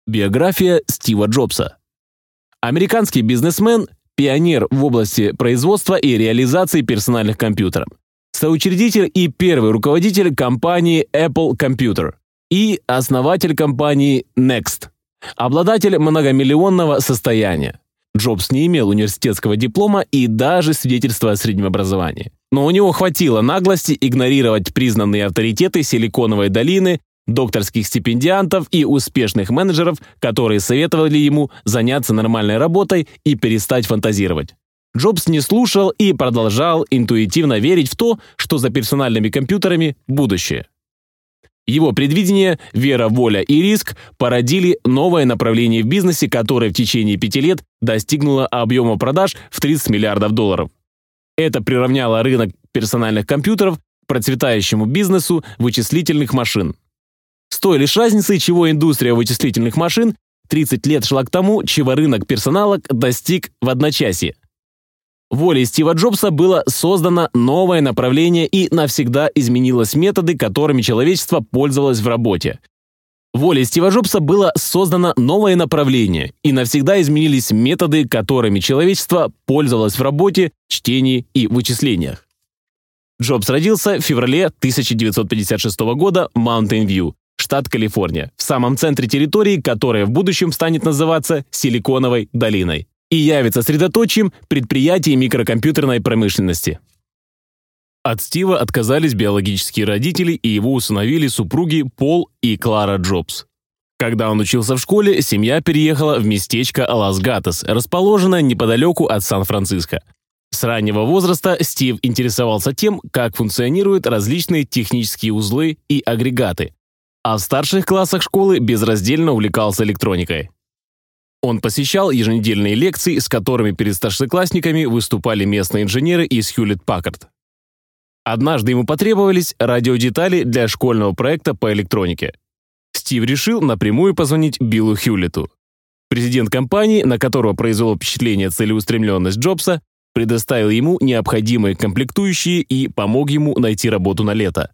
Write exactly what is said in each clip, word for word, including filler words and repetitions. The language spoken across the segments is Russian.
Биография Стива Джобса. Американский бизнесмен, пионер в области производства и реализации персональных компьютеров, соучредитель и первый руководитель компании Apple Computer и основатель компании Next, обладатель многомиллионного состояния. Джобс не имел университетского диплома и даже свидетельства о среднем образовании. Но у него хватило наглости игнорировать признанные авторитеты Силиконовой долины, докторских стипендиантов и успешных менеджеров, которые советовали ему заняться нормальной работой и перестать фантазировать. Джобс не слушал и продолжал интуитивно верить в то, что за персональными компьютерами будущее. Его предвидение, вера, воля и риск породили новое направление в бизнесе, которое в течение пяти лет достигнуло объема продаж в тридцать миллиардов долларов. Это приравняло рынок персональных компьютеров к процветающему бизнесу вычислительных машин. С той лишь разницей, чего индустрия вычислительных машин тридцать лет шла к тому, чего рынок персонала достиг в одночасье. Волей Стива Джобса было создано новое направление и навсегда изменилось методы, которыми человечество пользовалось в работе. Волей Стива Джобса было создано новое направление и навсегда изменились методы, которыми человечество пользовалось в работе, чтении и вычислениях. Джобс родился в феврале тысяча девятьсот пятьдесят шестого года в Маунтин-Вью, штат Калифорния, в самом центре территории, которая в будущем станет называться Силиконовой долиной и явится средоточием предприятий микрокомпьютерной промышленности. От Стива отказались биологические родители и его усыновили супруги Пол и Клара Джобс. Когда он учился в школе, семья переехала в местечко Лас-Гатос, расположенное неподалеку от Сан-Франциско. С раннего возраста Стив интересовался тем, как функционируют различные технические узлы и агрегаты, а в старших классах школы безраздельно увлекался электроникой. Он посещал еженедельные лекции, с которыми перед старшеклассниками выступали местные инженеры из Хьюлетт-Паккард. Однажды ему потребовались радиодетали для школьного проекта по электронике. Стив решил напрямую позвонить Биллу Хьюлетту. Президент компании, на которого произвело впечатление целеустремленность Джобса, предоставил ему необходимые комплектующие и помог ему найти работу на лето.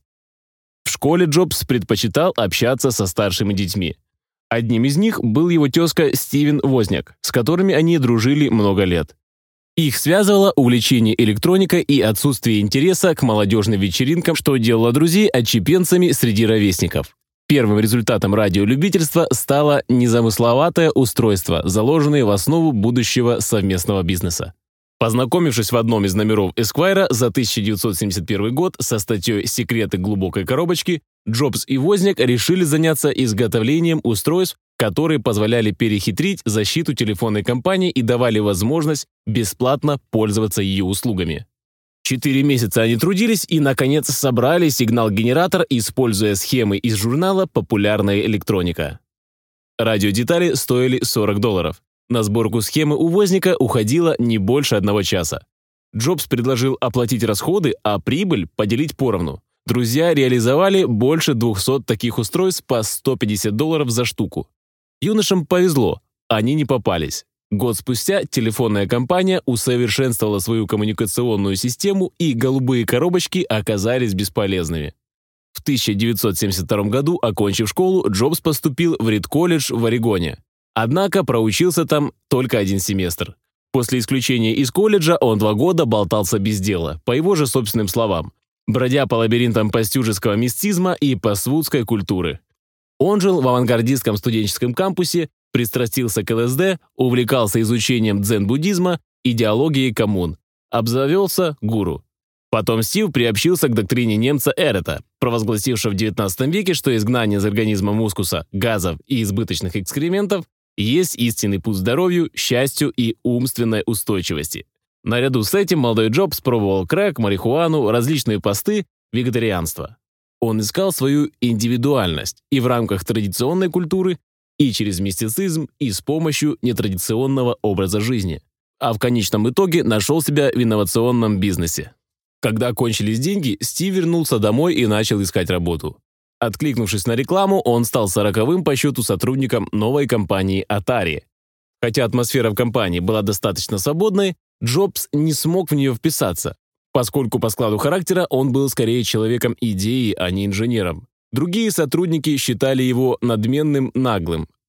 В школе Джобс предпочитал общаться со старшими детьми. Одним из них был его тезка Стивен Возняк, с которыми они дружили много лет. Их связывало увлечение электроникой и отсутствие интереса к молодежным вечеринкам, что делало друзей отщепенцами среди ровесников. Первым результатом радиолюбительства стало незамысловатое устройство, заложенное в основу будущего совместного бизнеса. Познакомившись в одном из номеров Esquire за тысяча девятьсот семьдесят первый год со статьей «Секреты глубокой коробочки», Джобс и Возняк решили заняться изготовлением устройств, которые позволяли перехитрить защиту телефонной компании и давали возможность бесплатно пользоваться ее услугами. Четыре месяца они трудились и, наконец, собрали сигнал-генератор, используя схемы из журнала «Популярная электроника». Радиодетали стоили сорок долларов. На сборку схемы у Возняка уходило не больше одного часа. Джобс предложил оплатить расходы, а прибыль поделить поровну. Друзья реализовали больше двухсот таких устройств по сто пятьдесят долларов за штуку. Юношам повезло, они не попались. Год спустя телефонная компания усовершенствовала свою коммуникационную систему, и голубые коробочки оказались бесполезными. В тысяча девятьсот семьдесят втором году, окончив школу, Джобс поступил в Рид-колледж в Орегоне. Однако проучился там только один семестр. После исключения из колледжа он два года болтался без дела, по его же собственным словам, бродя по лабиринтам пастюжеского мистизма и пасвудской культуры. Он жил в авангардистском студенческом кампусе, пристрастился к ЛСД, увлекался изучением дзен-буддизма, идеологией коммун, обзавелся гуру. Потом Стив приобщился к доктрине немца Эрета, провозгласившего в девятнадцатом веке, что изгнание из организма мускуса, газов и избыточных экскрементов есть истинный путь к здоровью, счастью и умственной устойчивости. Наряду с этим молодой Джобс пробовал крэк, марихуану, различные посты, вегетарианство. Он искал свою индивидуальность и в рамках традиционной культуры, и через мистицизм, и с помощью нетрадиционного образа жизни. А в конечном итоге нашел себя в инновационном бизнесе. Когда кончились деньги, Стив вернулся домой и начал искать работу. Откликнувшись на рекламу, он стал сороковым по счету сотрудником новой компании Atari. Хотя атмосфера в компании была достаточно свободной, Джобс не смог в нее вписаться, поскольку по складу характера он был скорее человеком идеи, а не инженером. Другие сотрудники считали его надменным, наглым,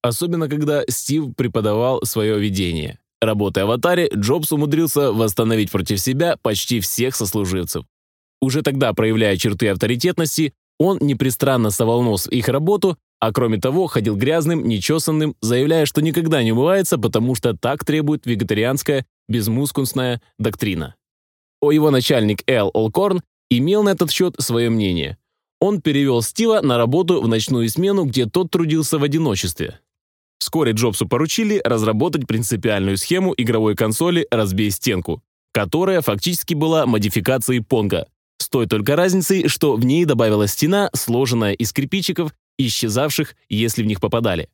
особенно когда Стив преподавал свое видение. Работая в Atari, Джобс умудрился восстановить против себя почти всех сослуживцев. Уже тогда, проявляя черты авторитетности, он непрестанно совал нос в их работу, а кроме того ходил грязным, нечесанным, заявляя, что никогда не умывается, потому что так требует вегетарианская безмускусная доктрина. О его начальник Эл Олкорн имел на этот счет свое мнение. Он перевел Стива на работу в ночную смену, где тот трудился в одиночестве. Вскоре Джобсу поручили разработать принципиальную схему игровой консоли «Разбей стенку», которая фактически была модификацией Понга, с той только разницей, что в ней добавилась стена, сложенная из кирпичиков, исчезавших, если в них попадали.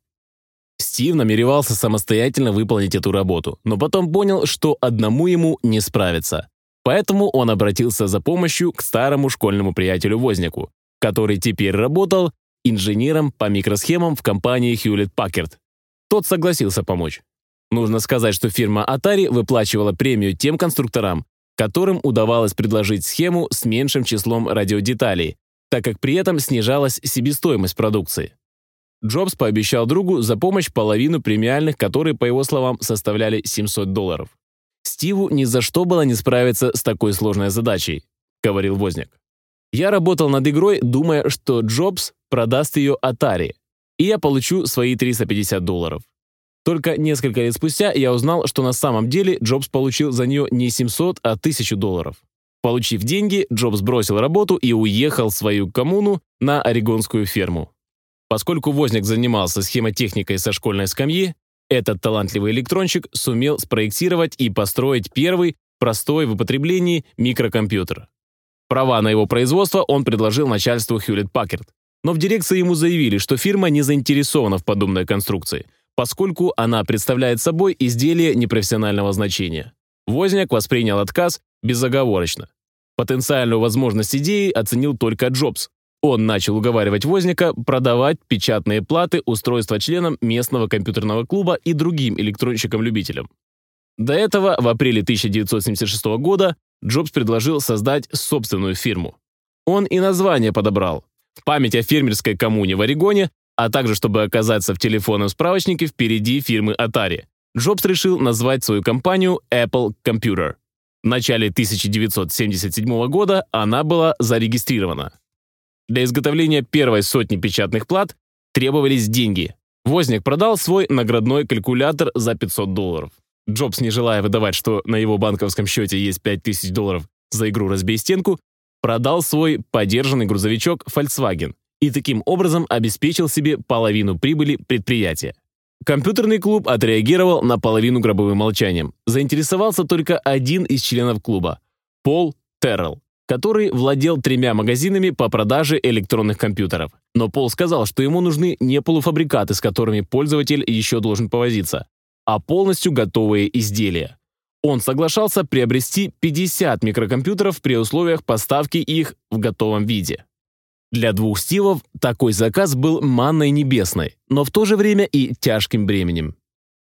Стив намеревался самостоятельно выполнить эту работу, но потом понял, что одному ему не справиться. Поэтому он обратился за помощью к старому школьному приятелю Возняку, который теперь работал инженером по микросхемам в компании Hewlett-Packard. Тот согласился помочь. Нужно сказать, что фирма Atari выплачивала премию тем конструкторам, которым удавалось предложить схему с меньшим числом радиодеталей, так как при этом снижалась себестоимость продукции. Джобс пообещал другу за помощь половину премиальных, которые, по его словам, составляли семьсот долларов. «Стиву ни за что было не справиться с такой сложной задачей», — говорил Возняк. «Я работал над игрой, думая, что Джобс продаст ее Atari, и я получу свои триста пятьдесят долларов. Только несколько лет спустя я узнал, что на самом деле Джобс получил за нее не семьсот, а тысячу долларов. Получив деньги, Джобс бросил работу и уехал в свою коммуну на орегонскую ферму. Поскольку Возняк занимался схемотехникой со школьной скамьи, этот талантливый электронщик сумел спроектировать и построить первый, простой в употреблении микрокомпьютер. Права на его производство он предложил начальству Hewlett-Packard, но в дирекции ему заявили, что фирма не заинтересована в подобной конструкции, поскольку она представляет собой изделие непрофессионального значения. Возняк воспринял отказ безоговорочно. Потенциальную возможность идеи оценил только Джобс. Он начал уговаривать Возняка продавать печатные платы устройства членам местного компьютерного клуба и другим электронщикам-любителям. До этого, в апреле тысяча девятьсот семьдесят шестого года, Джобс предложил создать собственную фирму. Он и название подобрал в память о фермерской коммуне в Орегоне, а также чтобы оказаться в телефонном справочнике впереди фирмы Atari. Джобс решил назвать свою компанию Apple Computer. В начале тысяча девятьсот семьдесят седьмого года она была зарегистрирована. Для изготовления первой сотни печатных плат требовались деньги. Возняк продал свой наградной калькулятор за пятьсот долларов. Джобс, не желая выдавать, что на его банковском счете есть пять тысяч долларов за игру «Разбей стенку», продал свой подержанный грузовичок Volkswagen и таким образом обеспечил себе половину прибыли предприятия. Компьютерный клуб отреагировал на половину гробовым молчанием. Заинтересовался только один из членов клуба – Пол Террелл, который владел тремя магазинами по продаже электронных компьютеров. Но Пол сказал, что ему нужны не полуфабрикаты, с которыми пользователь еще должен повозиться, а полностью готовые изделия. Он соглашался приобрести пятьдесят микрокомпьютеров при условиях поставки их в готовом виде. Для двух Стивов такой заказ был манной небесной, но в то же время и тяжким бременем.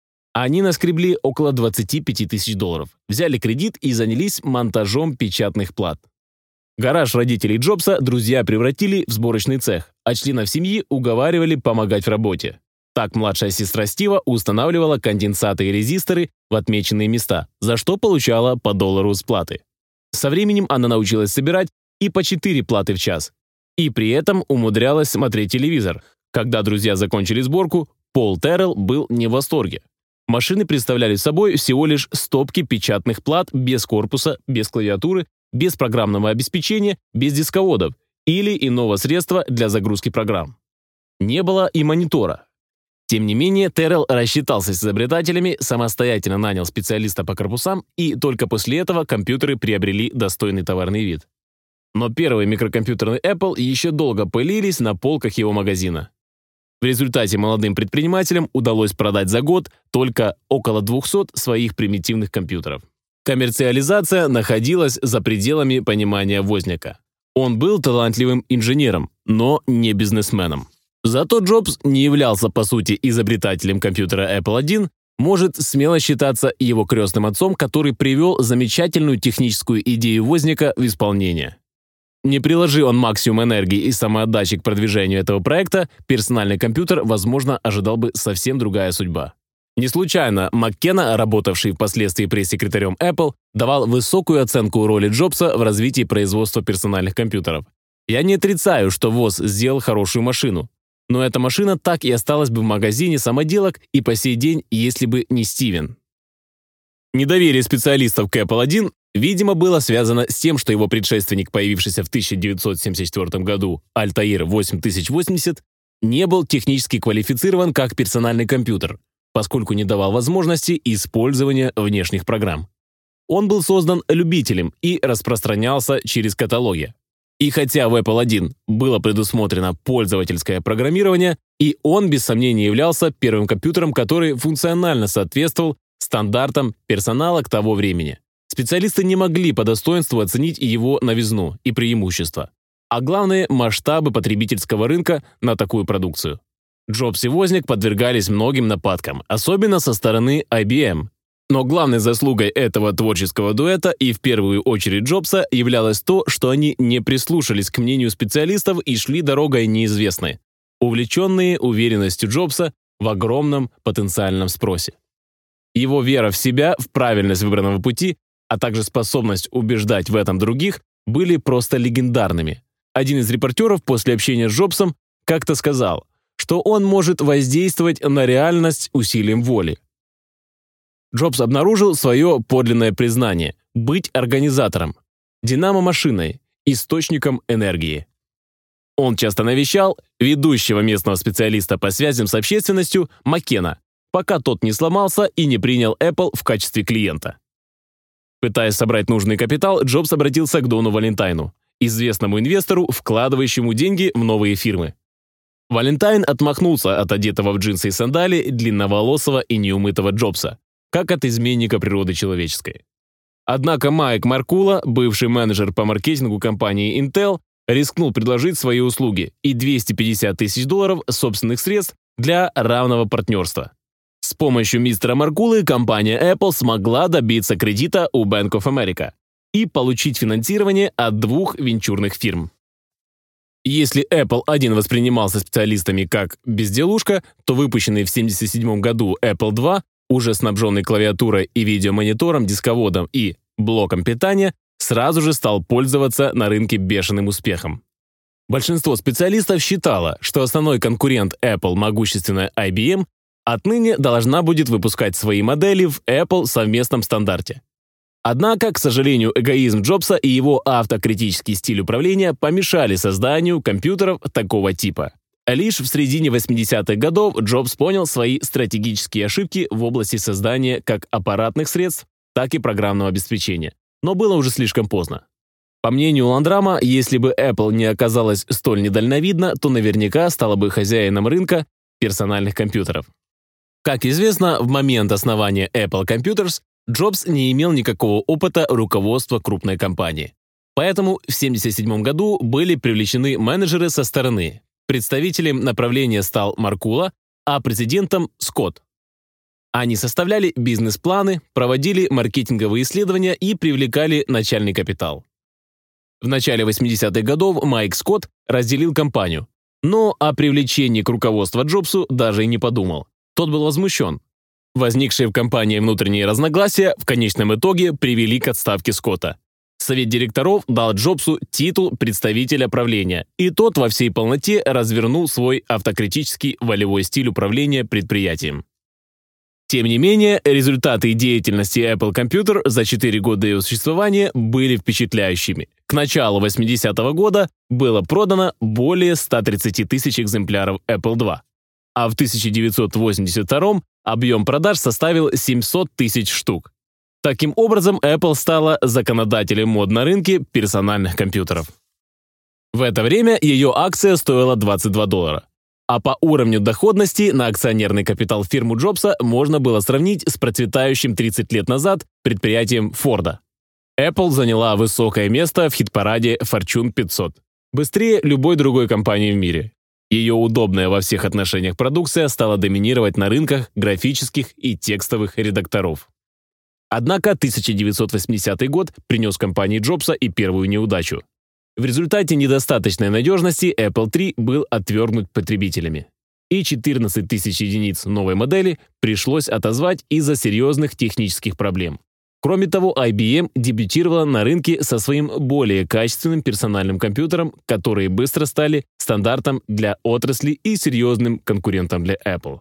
Они наскребли около двадцати пяти тысяч долларов, взяли кредит и занялись монтажом печатных плат. Гараж родителей Джобса друзья превратили в сборочный цех, а членов семьи уговаривали помогать в работе. Так младшая сестра Стива устанавливала конденсаты и резисторы в отмеченные места, за что получала по доллару с платы. Со временем она научилась собирать и по четыре платы в час, и при этом умудрялась смотреть телевизор. Когда друзья закончили сборку, Пол Террелл был не в восторге. Машины представляли собой всего лишь стопки печатных плат без корпуса, без клавиатуры, без программного обеспечения, без дисководов или иного средства для загрузки программ. Не было и монитора. Тем не менее, Террелл рассчитался с изобретателями, самостоятельно нанял специалиста по корпусам, и только после этого компьютеры приобрели достойный товарный вид. Но первые микрокомпьютеры Apple еще долго пылились на полках его магазина. В результате молодым предпринимателям удалось продать за год только около двухсот своих примитивных компьютеров. Коммерциализация находилась за пределами понимания Возняка. Он был талантливым инженером, но не бизнесменом. Зато Джобс не являлся по сути изобретателем компьютера Apple один, может смело считаться его крестным отцом, который привел замечательную техническую идею Возняка в исполнение. Не приложи он максимум энергии и самоотдачи к продвижению этого проекта, персональный компьютер, возможно, ожидал бы совсем другая судьба. Не случайно Маккена, работавший впоследствии пресс-секретарем Apple, давал высокую оценку роли Джобса в развитии производства персональных компьютеров. «Я не отрицаю, что ВОЗ сделал хорошую машину, но эта машина так и осталась бы в магазине самоделок и по сей день, если бы не Стивен». Недоверие специалистов к Apple один, видимо, было связано с тем, что его предшественник, появившийся в тысяча девятьсот семьдесят четвёртом году, Altair восемь тысяч восемьдесят, не был технически квалифицирован как персональный компьютер, поскольку не давал возможности использования внешних программ. Он был создан любителем и распространялся через каталоги. И хотя в Apple один было предусмотрено пользовательское программирование, и он без сомнения являлся первым компьютером, который функционально соответствовал стандартам персонала к того времени. Специалисты не могли по достоинству оценить его новизну и преимущества, а главное – масштабы потребительского рынка на такую продукцию. Джобс и Возняк подвергались многим нападкам, особенно со стороны ай би эм. Но главной заслугой этого творческого дуэта и в первую очередь Джобса являлось то, что они не прислушались к мнению специалистов и шли дорогой неизвестной, увлеченные уверенностью Джобса в огромном потенциальном спросе. Его вера в себя, в правильность выбранного пути, а также способность убеждать в этом других, были просто легендарными. Один из репортеров после общения с Джобсом как-то сказал, что он может воздействовать на реальность усилием воли. Джобс обнаружил свое подлинное признание – быть организатором, динамо-машиной, источником энергии. Он часто навещал ведущего местного специалиста по связям с общественностью Маккена, пока тот не сломался и не принял Apple в качестве клиента. Пытаясь собрать нужный капитал, Джобс обратился к Дону Валентайну, известному инвестору, вкладывающему деньги в новые фирмы. Валентайн отмахнулся от одетого в джинсы и сандали длинноволосого и неумытого Джобса, как от изменника природы человеческой. Однако Майк Маркула, бывший менеджер по маркетингу компании Intel, рискнул предложить свои услуги и двести пятьдесят тысяч долларов собственных средств для равного партнерства. С помощью мистера Маркулы компания Apple смогла добиться кредита у Bank of America и получить финансирование от двух венчурных фирм. Если Apple один воспринимался специалистами как безделушка, то выпущенный в семьдесят седьмом году Apple два, уже снабженный клавиатурой и видеомонитором, дисководом и блоком питания, сразу же стал пользоваться на рынке бешеным успехом. Большинство специалистов считало, что основной конкурент Apple, могущественная ай би эм, отныне должна будет выпускать свои модели в Apple совместном стандарте. Однако, к сожалению, эгоизм Джобса и его автокритический стиль управления помешали созданию компьютеров такого типа. Лишь в середине восьмидесятых годов Джобс понял свои стратегические ошибки в области создания как аппаратных средств, так и программного обеспечения. Но было уже слишком поздно. По мнению Ландрама, если бы Apple не оказалась столь недальновидна, то наверняка стала бы хозяином рынка персональных компьютеров. Как известно, в момент основания Apple Computers Джобс не имел никакого опыта руководства крупной компании. Поэтому в семьдесят седьмом году были привлечены менеджеры со стороны. Представителем направления стал Маркула, а президентом – Скотт. Они составляли бизнес-планы, проводили маркетинговые исследования и привлекали начальный капитал. В начале восьмидесятых годов Майк Скотт разделил компанию, но о привлечении к руководству Джобсу даже и не подумал. Тот был возмущен. Возникшие в компании внутренние разногласия в конечном итоге привели к отставке Скотта. Совет директоров дал Джобсу титул представителя правления, и тот во всей полноте развернул свой автокритический волевой стиль управления предприятием. Тем не менее, результаты деятельности Apple Computer за четыре года ее существования были впечатляющими. К началу восьмидесятого года было продано более ста тридцати тысяч экземпляров Apple два, а в тысяча девятьсот восемьдесят втором объем продаж составил семьсот тысяч штук. Таким образом, Apple стала законодателем мод на рынке персональных компьютеров. В это время ее акция стоила двадцать два доллара. А по уровню доходности на акционерный капитал фирму Джобса можно было сравнить с процветающим тридцать лет назад предприятием Форда. Apple заняла высокое место в хит-параде Fortune пятьсот, быстрее любой другой компании в мире. Ее удобная во всех отношениях продукция стала доминировать на рынках графических и текстовых редакторов. Однако тысяча девятьсот восьмидесятый год принес компании Джобса и первую неудачу. В результате недостаточной надежности Apple три был отвергнут потребителями. И четырнадцать тысяч единиц новой модели пришлось отозвать из-за серьезных технических проблем. Кроме того, ай би эм дебютировала на рынке со своим более качественным персональным компьютером, которые быстро стали стандартом для отрасли и серьезным конкурентом для Apple.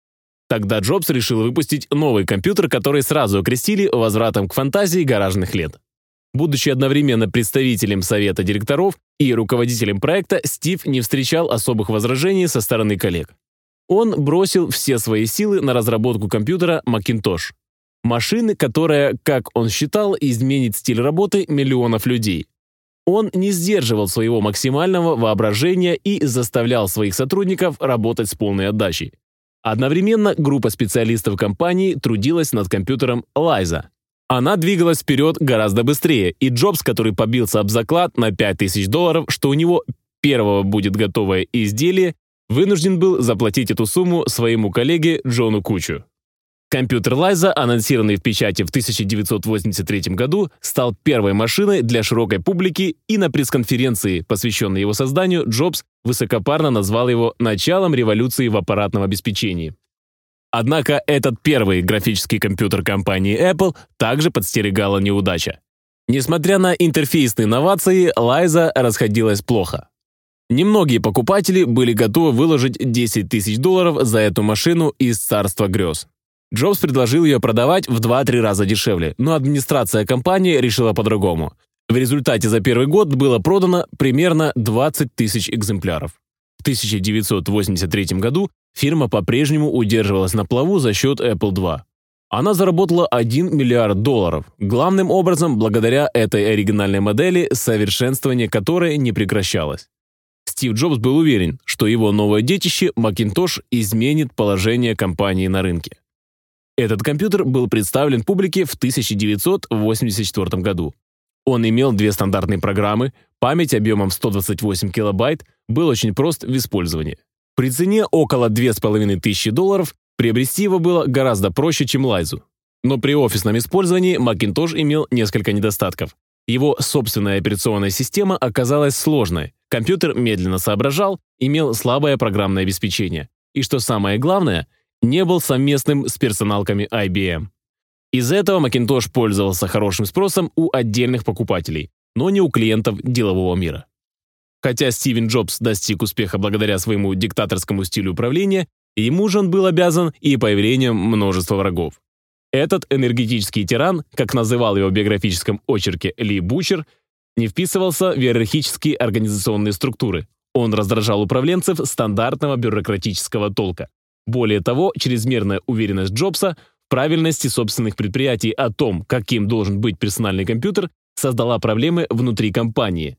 Тогда Джобс решил выпустить новый компьютер, который сразу окрестили возвратом к фантазии гаражных лет. Будучи одновременно представителем совета директоров и руководителем проекта, Стив не встречал особых возражений со стороны коллег. Он бросил все свои силы на разработку компьютера Macintosh. Машины, которая, как он считал, изменит стиль работы миллионов людей. Он не сдерживал своего максимального воображения и заставлял своих сотрудников работать с полной отдачей. Одновременно группа специалистов компании трудилась над компьютером Liza. Она двигалась вперед гораздо быстрее, и Джобс, который побился об заклад на пять тысяч долларов, что у него первого будет готовое изделие, вынужден был заплатить эту сумму своему коллеге Джону Кучу. Компьютер Liza, анонсированный в печати в тысяча девятьсот восемьдесят третьем году, стал первой машиной для широкой публики, и на пресс-конференции, посвященной его созданию, Джобс высокопарно назвал его началом революции в аппаратном обеспечении. Однако этот первый графический компьютер компании Apple также подстерегала неудача. Несмотря на интерфейсные новации, Liza расходилась плохо. Немногие покупатели были готовы выложить десять тысяч долларов за эту машину из царства грез. Джобс предложил ее продавать в два-три раза дешевле, но администрация компании решила по-другому. В результате за первый год было продано примерно двадцать тысяч экземпляров. В тысяча девятьсот восемьдесят третьем году фирма по-прежнему удерживалась на плаву за счет Apple два. Она заработала один миллиард долларов, главным образом благодаря этой оригинальной модели, совершенствование которой не прекращалось. Стив Джобс был уверен, что его новое детище Macintosh изменит положение компании на рынке. Этот компьютер был представлен публике в тысяча девятьсот восемьдесят четвёртом году. Он имел две стандартные программы, память объемом сто двадцать восемь килобайт, был очень прост в использовании. При цене около две с половиной тысячи долларов приобрести его было гораздо проще, чем Liza. Но при офисном использовании Macintosh имел несколько недостатков. Его собственная операционная система оказалась сложной, компьютер медленно соображал, имел слабое программное обеспечение. И что самое главное, не был совместным с персоналками ай би эм. Из-за этого Macintosh пользовался хорошим спросом у отдельных покупателей, но не у клиентов делового мира. Хотя Стивен Джобс достиг успеха благодаря своему диктаторскому стилю управления, ему же он был обязан и появлением множества врагов. Этот энергетический тиран, как называл его в биографическом очерке Ли Бучер, не вписывался в иерархические организационные структуры. Он раздражал управленцев стандартного бюрократического толка. Более того, чрезмерная уверенность Джобса в правильности собственных предприятий о том, каким должен быть персональный компьютер, создала проблемы внутри компании.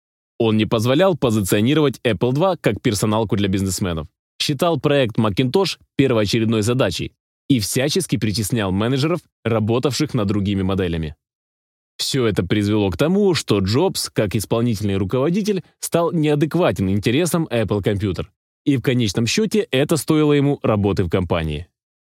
Он не позволял позиционировать Apple два как персоналку для бизнесменов, считал проект Macintosh первоочередной задачей и всячески притеснял менеджеров, работавших над другими моделями. Все это привело к тому, что Джобс, как исполнительный руководитель, стал неадекватен интересам Apple Computer. И в конечном счете это стоило ему работы в компании.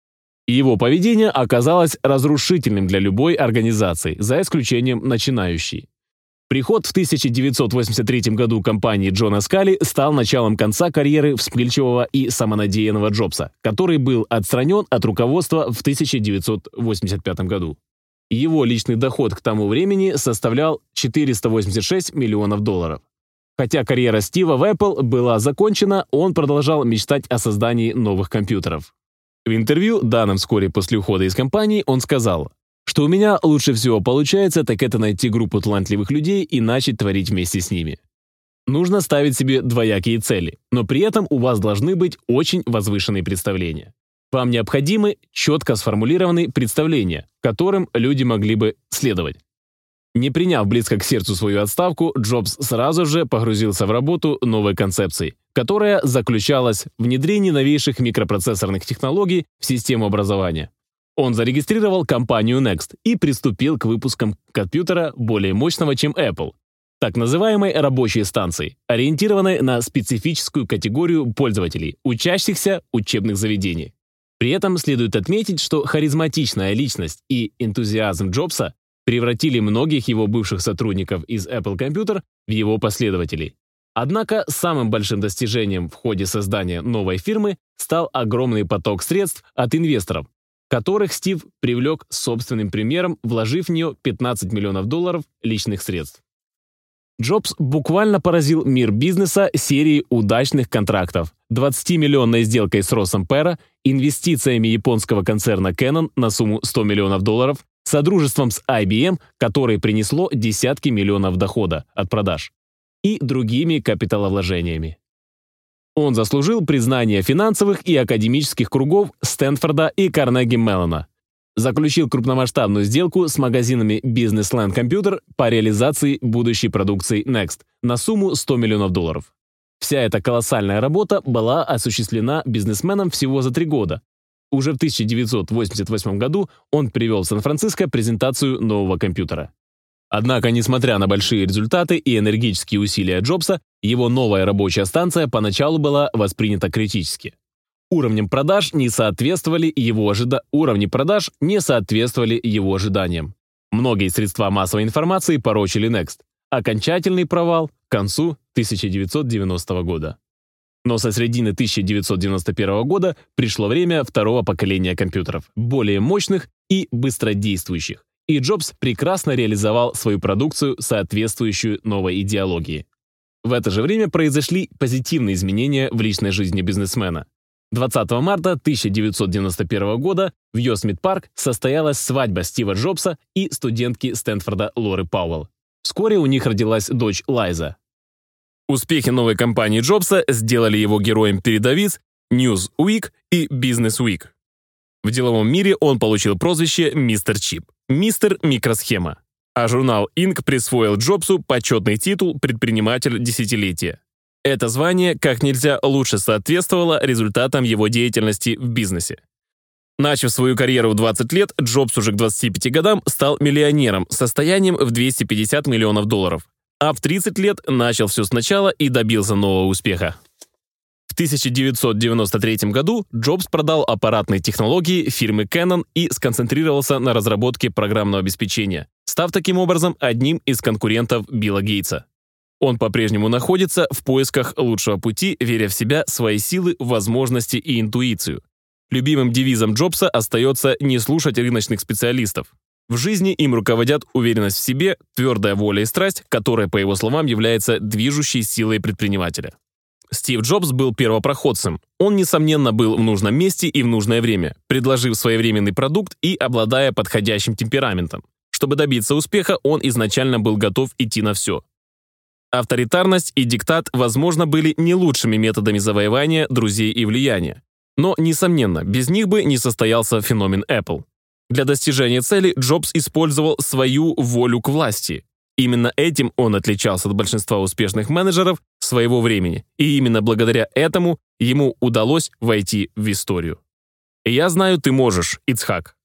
Его поведение оказалось разрушительным для любой организации, за исключением начинающей. Приход в тысяча девятьсот восемьдесят третьем году компании Джона Скали стал началом конца карьеры вспыльчивого и самонадеянного Джобса, который был отстранен от руководства в тысяча девятьсот восемьдесят пятом году. Его личный доход к тому времени составлял четыреста восемьдесят шесть миллионов долларов. Хотя карьера Стива в Apple была закончена, он продолжал мечтать о создании новых компьютеров. В интервью, данном вскоре после ухода из компании, он сказал, что у меня лучше всего получается, так это найти группу талантливых людей и начать творить вместе с ними. Нужно ставить себе двоякие цели, но при этом у вас должны быть очень возвышенные представления. Вам необходимы четко сформулированные представления, которым люди могли бы следовать. Не приняв близко к сердцу свою отставку, Джобс сразу же погрузился в работу новой концепции, которая заключалась в внедрении новейших микропроцессорных технологий в систему образования. Он зарегистрировал компанию Next и приступил к выпускам компьютера более мощного, чем Apple, так называемой рабочей станции, ориентированной на специфическую категорию пользователей, учащихся учебных заведений. При этом следует отметить, что харизматичная личность и энтузиазм Джобса превратили многих его бывших сотрудников из Apple Computer в его последователей. Однако самым большим достижением в ходе создания новой фирмы стал огромный поток средств от инвесторов, которых Стив привлек собственным примером, вложив в нее пятнадцать миллионов долларов личных средств. Джобс буквально поразил мир бизнеса серией удачных контрактов, двадцатимиллионной сделкой с Росампера, инвестициями японского концерна Canon на сумму сто миллионов долларов, содружеством с ай би эм, которое принесло десятки миллионов дохода от продаж, и другими капиталовложениями. Он заслужил признание финансовых и академических кругов Стэнфорда и Карнеги Меллона. Заключил крупномасштабную сделку с магазинами Business Land Computer по реализации будущей продукции Next на сумму сто миллионов долларов. Вся эта колоссальная работа была осуществлена бизнесменом всего за три года. Уже в тысяча девятьсот восемьдесят восьмом году он привел в Сан-Франциско презентацию нового компьютера. Однако, несмотря на большие результаты и энергические усилия Джобса, его новая рабочая станция поначалу была воспринята критически. Уровнем продаж не соответствовали его ожида... Уровни продаж не соответствовали его ожиданиям. Многие средства массовой информации порочили Next. Окончательный провал к концу тысяча девятьсот девяностого года. Но со середины тысяча девятьсот девяносто первого года пришло время второго поколения компьютеров, более мощных и быстродействующих, и Джобс прекрасно реализовал свою продукцию, соответствующую новой идеологии. В это же время произошли позитивные изменения в личной жизни бизнесмена. двадцатого марта тысяча девятьсот девяносто первого года в Йосемит-парк состоялась свадьба Стива Джобса и студентки Стэнфорда Лоры Пауэлл. Вскоре у них родилась дочь Лайза. Успехи новой компании Джобса сделали его героем передовиц Newsweek и Business Week. В деловом мире он получил прозвище «Мистер Чип», «Мистер Микросхема», а журнал Inc присвоил Джобсу почетный титул «Предприниматель десятилетия». Это звание как нельзя лучше соответствовало результатам его деятельности в бизнесе. Начав свою карьеру в двадцать лет, Джобс уже к двадцати пяти годам стал миллионером с состоянием в двести пятьдесят миллионов долларов, а в тридцать лет начал все сначала и добился нового успеха. В тысяча девятьсот девяносто третьем году Джобс продал аппаратные технологии фирмы Canon и сконцентрировался на разработке программного обеспечения, став таким образом одним из конкурентов Билла Гейтса. Он по-прежнему находится в поисках лучшего пути, веря в себя, свои силы, возможности и интуицию. Любимым девизом Джобса остается не слушать рыночных специалистов. В жизни им руководят уверенность в себе, твердая воля и страсть, которая, по его словам, является движущей силой предпринимателя. Стив Джобс был первопроходцем. Он, несомненно, был в нужном месте и в нужное время, предложив своевременный продукт и обладая подходящим темпераментом. Чтобы добиться успеха, он изначально был готов идти на все. Авторитарность и диктат, возможно, были не лучшими методами завоевания друзей и влияния. Но, несомненно, без них бы не состоялся феномен Apple. Для достижения цели Джобс использовал свою волю к власти. Именно этим он отличался от большинства успешных менеджеров своего времени, и именно благодаря этому ему удалось войти в историю. «Я знаю, ты можешь, Ицхак».